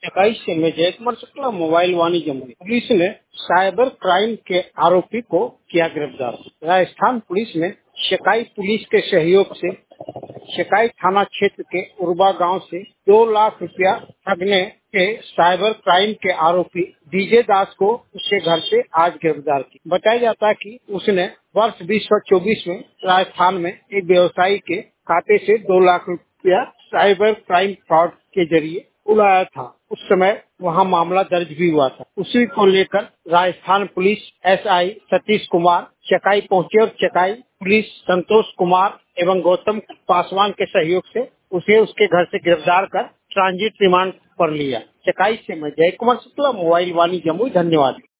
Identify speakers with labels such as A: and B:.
A: 21 से में Jay Kumar Shukla, mobile Vani Jamui. Police ने साइबर क्राइम के आरोपी को किया गिरफ्तार। राजस्थान पुलिस ने शिकाई पुलिस के सहयोग से शिकाई थाना क्षेत्र के उर्वा गांव से 2 लाख रुपया ठगने के साइबर क्राइम के आरोपी डीजे दास को उसके घर से आज गिरफ्तार किया। बताया जाता है कि उसने वर्ष 2024 में राजस्थान में एक व्यवसायी के खाते से 2 लाख रुपया साइबर क्राइम फ्रॉड के जरिए उड़ाया था। उस समय वहां मामला दर्ज भी हुआ था। उसी को लेकर राजस्थान पुलिस एसआई सतीश कुमार चकाई पहुंचे और चकाई पुलिस संतोष कुमार एवं गौतम पासवान के सहयोग से उसे उसके घर से गिरफ्तार कर ट्रांजिट रिमांड पर लिया। चकाई से मैं जय कुमार शुक्ला, मोबाइल वाणी जमुई। धन्यवाद।